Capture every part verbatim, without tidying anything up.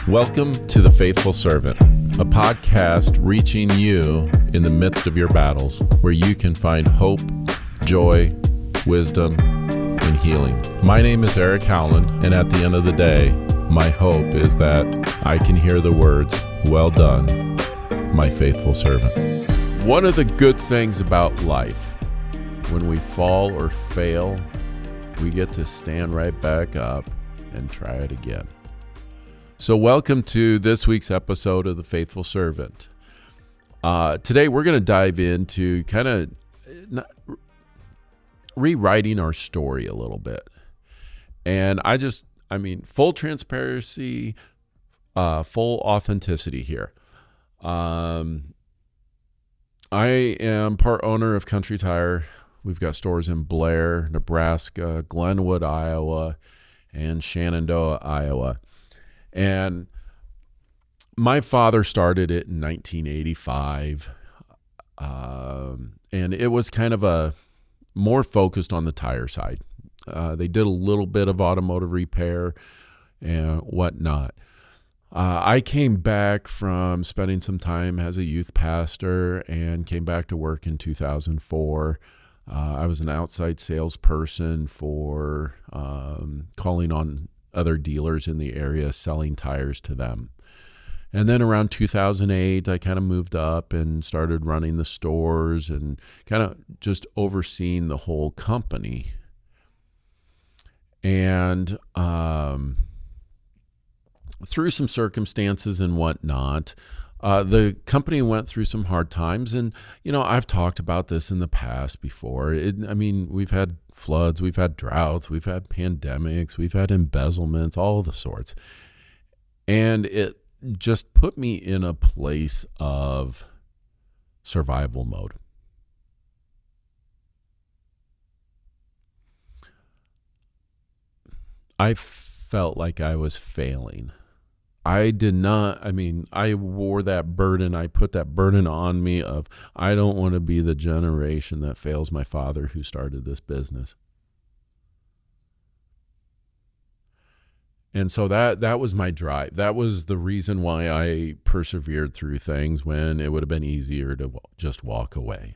Welcome to The Faithful Servant, a podcast reaching you in the midst of your battles, where you can find hope, joy, wisdom, and healing. My name is Eric Howland, and at the end of the day, my hope is that I can hear the words, "Well done, my faithful servant." One of the good things about life, when we fall or fail, we get to stand right back up and try it again. So welcome to this week's episode of The Faithful Servant. Uh, today we're going to dive into kind of rewriting our story a little bit. And I just, I mean, full transparency, uh, full authenticity here. Um, I am part owner of Country Tire. We've got stores in Blair, Nebraska, Glenwood, Iowa, and Shenandoah, Iowa. And my father started it in nineteen eighty-five, um, and it was kind of a more focused on the tire side. Uh, they did a little bit of automotive repair and whatnot. Uh, I came back from spending some time as a youth pastor and came back to work in two thousand four. Uh, I was an outside salesperson for um, calling on other dealers in the area, selling tires to them. And then around two thousand eight, I kind of moved up and started running the stores and kind of just overseeing the whole company. And um, through some circumstances and whatnot, uh, the company went through some hard times. And, you know, I've talked about this in the past before. It, I mean, we've had floods, we've had droughts, we've had pandemics, we've had embezzlements, all of the sorts. And it just put me in a place of survival mode. I felt like I was failing. I did not, I mean, I wore that burden. I put that burden on me of, I don't want to be the generation that fails my father who started this business. And so that that was my drive. That was the reason why I persevered through things when it would have been easier to just walk away.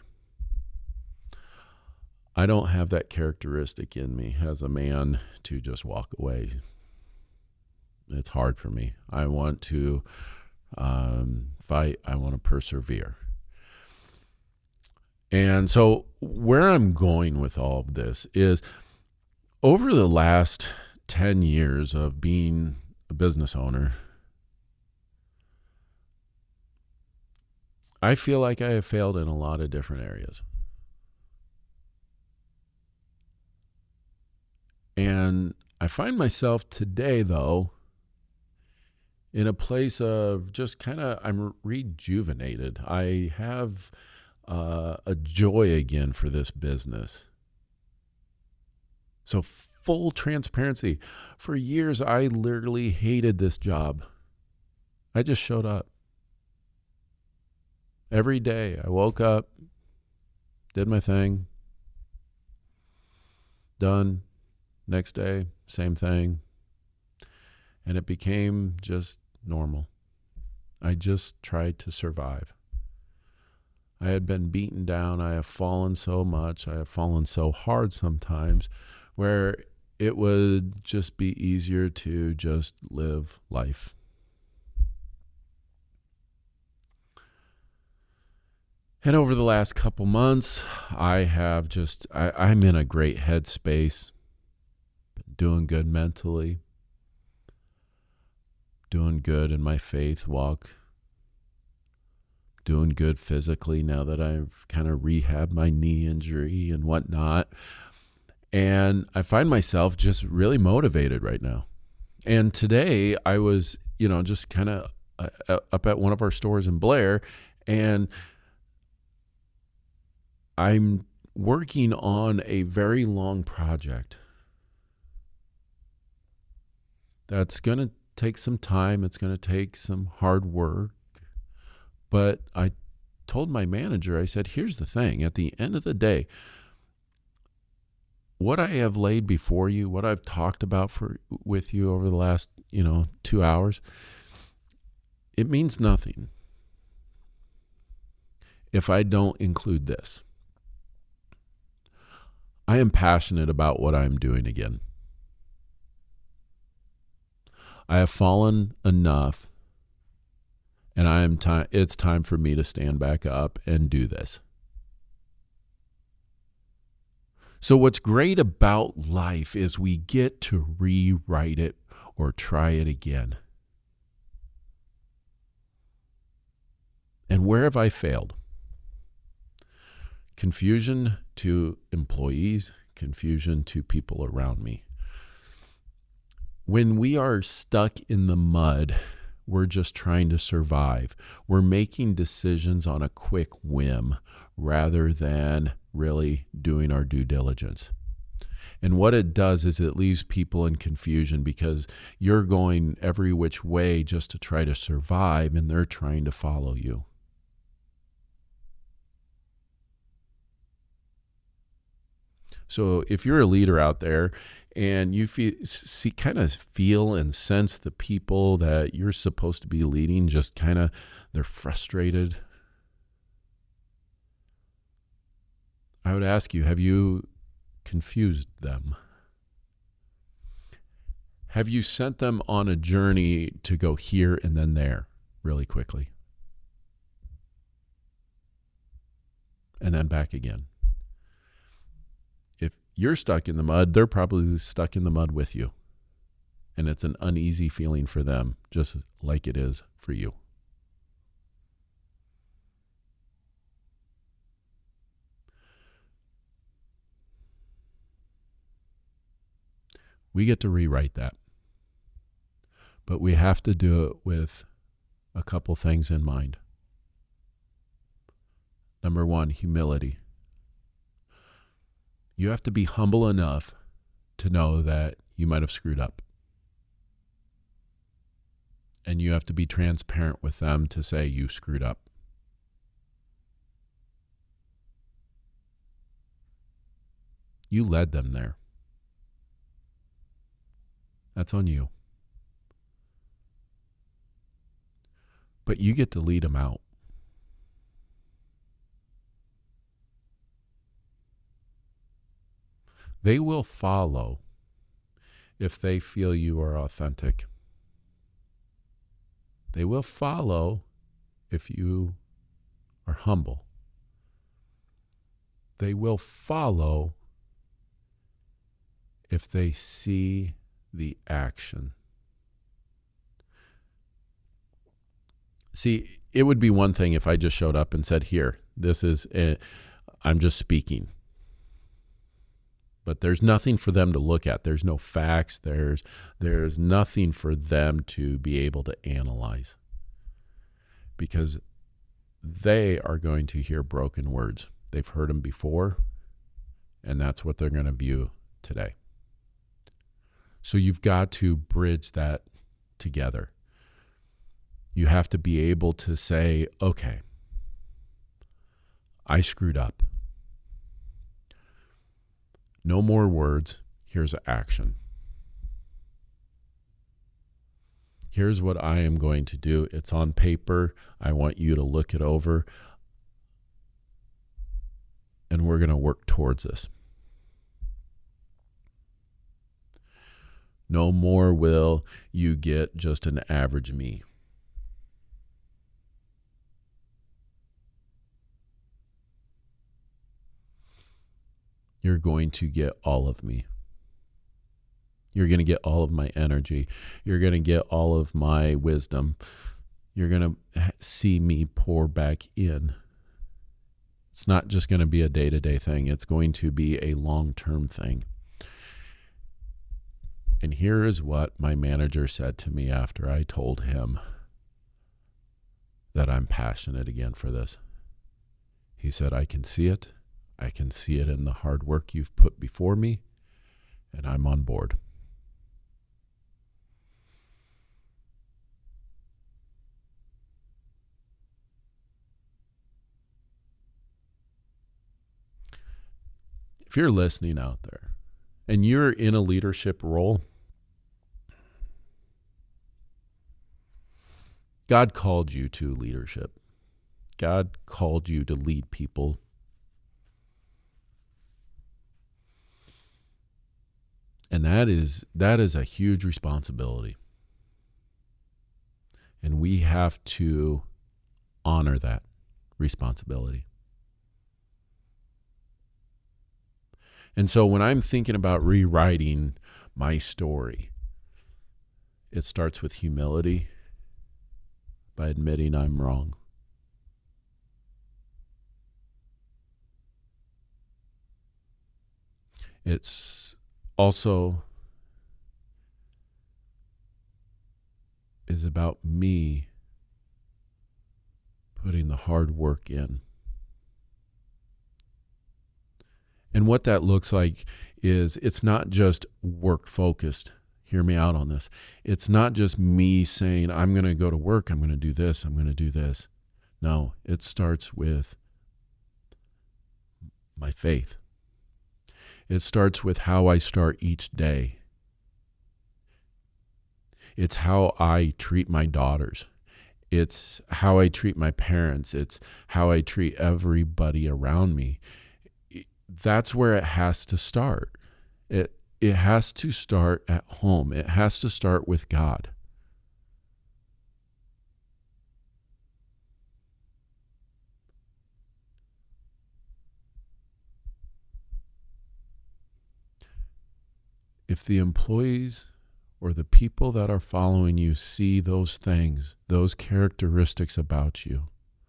I don't have that characteristic in me as a man to just walk away. It's hard for me. I want to um, fight. I want to persevere. And so where I'm going with all of this is, over the last ten years of being a business owner, I feel like I have failed in a lot of different areas. And I find myself today, though, in a place of just kind of, I'm rejuvenated. I have uh, a joy again for this business. So full transparency. For years, I literally hated this job. I just showed up. Every day, I woke up, did my thing, done. Next day, same thing. And it became just normal. I just tried to survive. I had been beaten down. I have fallen so much. I have fallen so hard sometimes, where it would just be easier to just live life. And over the last couple months, I have just, I, I'm in a great headspace, doing good mentally, doing good in my faith walk, doing good physically now that I've kind of rehabbed my knee injury and whatnot. And I find myself just really motivated right now. And today I was, you know, just kind of uh, up at one of our stores in Blair, and I'm working on a very long project that's going to take some time. It's going to take some hard work. But I told my manager, I said, here's the thing. At the end of the day, what I have laid before you, what I've talked about for with you over the last, you know, two hours, It means nothing if I don't include this. I am passionate about what I'm doing again. I have fallen enough, and I am time it's time for me to stand back up and do this. So what's great about life is we get to rewrite it or try it again. And where have I failed? Confusion to employees, confusion to people around me. When we are stuck in the mud, we're just trying to survive. We're making decisions on a quick whim rather than really doing our due diligence. And what it does is it leaves people in confusion because you're going every which way just to try to survive, and they're trying to follow you. So if you're a leader out there and you feel, see, kind of feel and sense the people that you're supposed to be leading, just kind of, they're frustrated, I would ask you, have you confused them? Have you sent them on a journey to go here and then there really quickly? And then back again? If you're stuck in the mud, they're probably stuck in the mud with you. And it's an uneasy feeling for them, just like it is for you. We get to rewrite that. But we have to do it with a couple things in mind. Number one, humility. You have to be humble enough to know that you might have screwed up. And you have to be transparent with them to say you screwed up. You led them there. That's on you. But you get to lead them out. They will follow if they feel you are authentic. They will follow if you are humble. They will follow if they see the action. See, it would be one thing if I just showed up and said, here, this is it. I'm just speaking. But there's nothing for them to look at. There's no facts. There's there's nothing for them to be able to analyze. Because they are going to hear broken words. They've heard them before, and that's what they're going to view today. So you've got to bridge that together. You have to be able to say, okay, I screwed up. No more words. Here's action. Here's what I am going to do. It's on paper. I want you to look it over. And we're going to work towards this. No more will you get just an average me. You're going to get all of me. You're going to get all of my energy. You're going to get all of my wisdom. You're going to see me pour back in. It's not just going to be a day-to-day thing. It's going to be a long-term thing. And here is what my manager said to me after I told him that I'm passionate again for this. He said, I can see it. I can see it in the hard work you've put before me, and I'm on board. If you're listening out there and you're in a leadership role, God called you to leadership. God called you to lead people. And that is that is a huge responsibility. And we have to honor that responsibility. And so when I'm thinking about rewriting my story, it starts with humility by admitting I'm wrong. It's also is about me putting the hard work in. And what that looks like is it's not just work focused. Hear me out on this. It's not just me saying, I'm going to go to work, I'm going to do this, I'm going to do this. No, it starts with my faith. It starts with how I start each day. It's how I treat my daughters. It's how I treat my parents. It's how I treat everybody around me. That's where it has to start. It it has to start at home. It has to start with God. If the employees or the people that are following you see those things, those characteristics about you,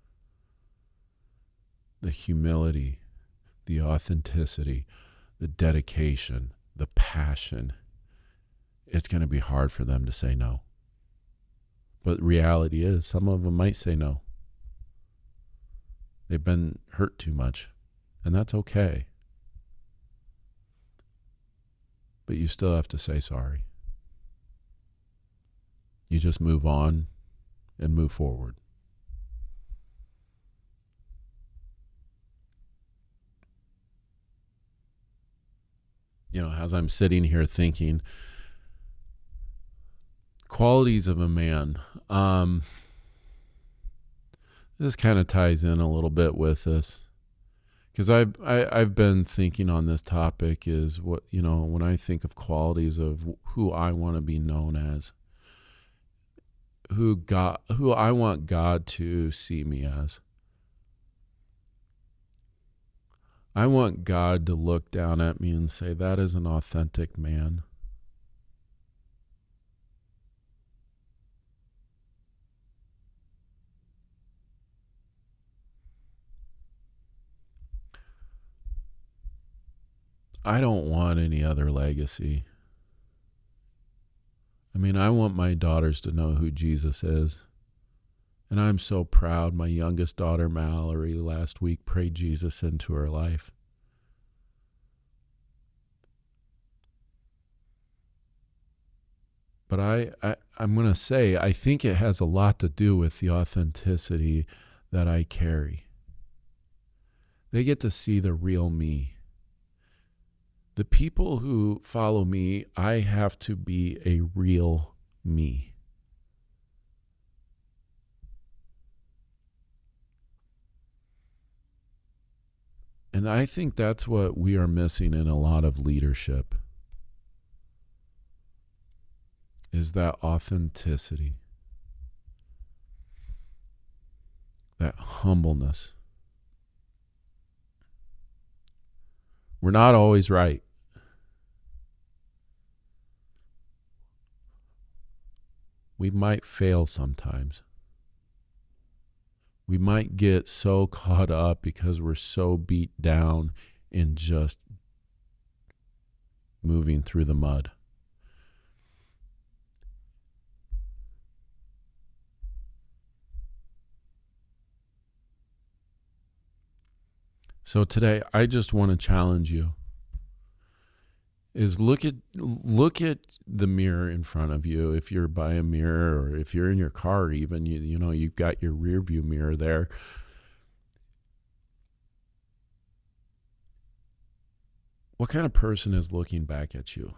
the humility, the authenticity, the dedication, the passion, it's going to be hard for them to say no. But reality is, some of them might say no. They've been hurt too much, and that's okay. But you still have to say sorry. You just move on and move forward. You know, as I'm sitting here thinking, qualities of a man, um, this kind of ties in a little bit with this. Because I've, I, I've been thinking on this topic is what, you know, when I think of qualities of who I want to be known as, who God, who I want God to see me as. I want God to look down at me and say, that is an authentic man. I don't want any other legacy. I mean, I want my daughters to know who Jesus is. And I'm so proud. My youngest daughter, Mallory, last week prayed Jesus into her life. But I, I, I'm going to say, I think it has a lot to do with the authenticity that I carry. They get to see the real me. The people who follow me, I have to be a real me. And I think that's what we are missing in a lot of leadership, is that authenticity, that humbleness. We're not always right. We might fail sometimes. We might get so caught up because we're so beat down in just moving through the mud. So today, I just want to challenge you. Is look at look at the mirror in front of you. If you're by a mirror, or if you're in your car, even you you know you've got your rear view mirror there. What kind of person is looking back at you?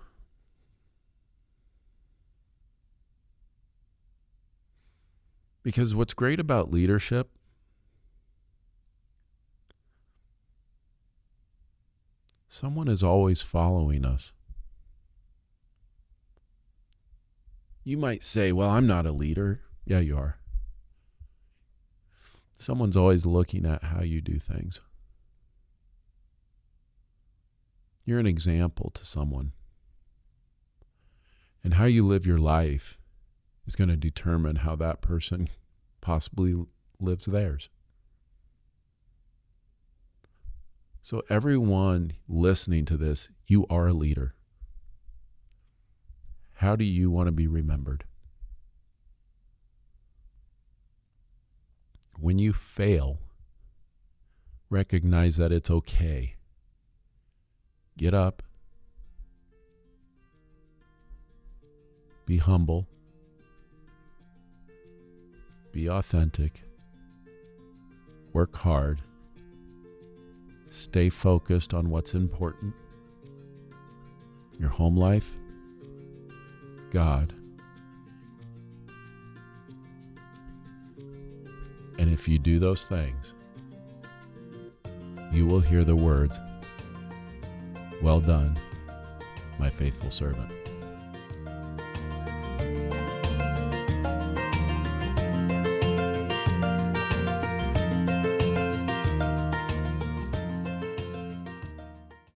Because what's great about leadership, someone is always following us. You might say, well, I'm not a leader. Yeah, you are. Someone's always looking at how you do things. You're an example to someone. And how you live your life is going to determine how that person possibly lives theirs. So everyone listening to this, you are a leader. How do you want to be remembered? When you fail, recognize that it's okay. Get up. Be humble. Be authentic. Work hard. Stay focused on what's important. Your home life, God. And if you do those things, you will hear the words, "Well done, my faithful servant."